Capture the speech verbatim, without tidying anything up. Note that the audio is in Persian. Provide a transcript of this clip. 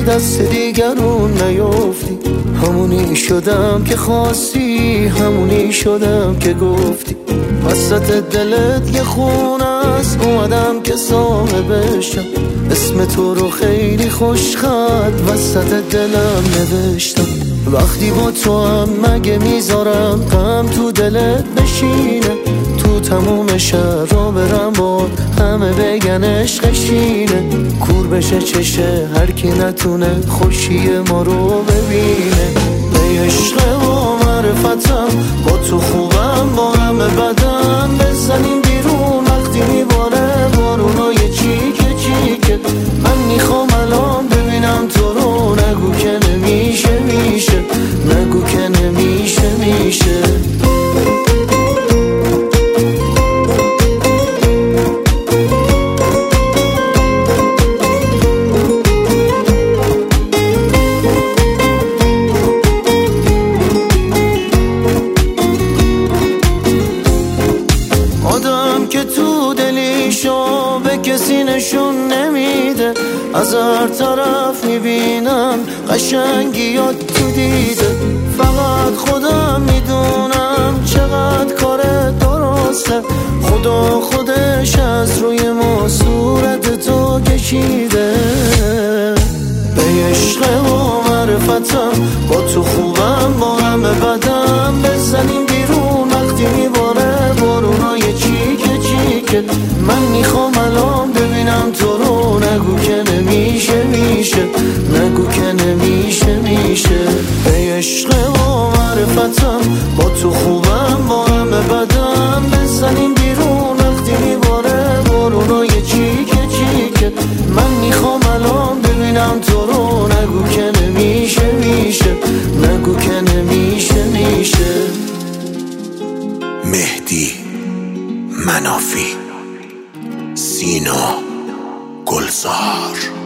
دست دیگرون نیفتی. همونی شدم که خواستی، همونی شدم که گفتی. وسط دلت یه خونه است، اومدم که صاحبشم. اسم تو رو خیلی خوشخط وسط دلم نوشتم. وقتی با تو هم مگه میذارم غم تو دلت بشینه؟ تو تموم شهر را برم با همه بگن عشقشینه. کور بشه چشه هر کی نتونه خوشی ما رو ببینه. به عشق و معرفتم با تو خوبم، با همه بدم بزنیم بیرون وقتی میباره بارونای چیکه چیکه. من میخوام الان ببینم تو رو، نگو که نمیشه میشه، نگو که نمیشه میشه. آدم که تو دلیشو به کسی نشون نمیده، از هر طرف میبینم قشنگیات تو دیده. فقط خودم میدونم چقدر کار درسته، خدا خودش از روی ما صورت تو کشیده. به عشق و معرفتم با تو خوبم، با همه بدم بزنیم بیرون وقتی میباره بارونای چیکه چیکه. من میخوام الان ببینم تو رو، نگو که نمیشه میشه، نگو که نمیشه میشه. به عشق و معرفتم با تو خوبم، با همه بدم بزنیم بیرون وقتی میباره بارونای چیکه چیکه. من میخوام الان ببینم تو رو، نگو که نمیشه میشه، نگو که نمیشه میشه. مهدی منافی، سینا گلزار.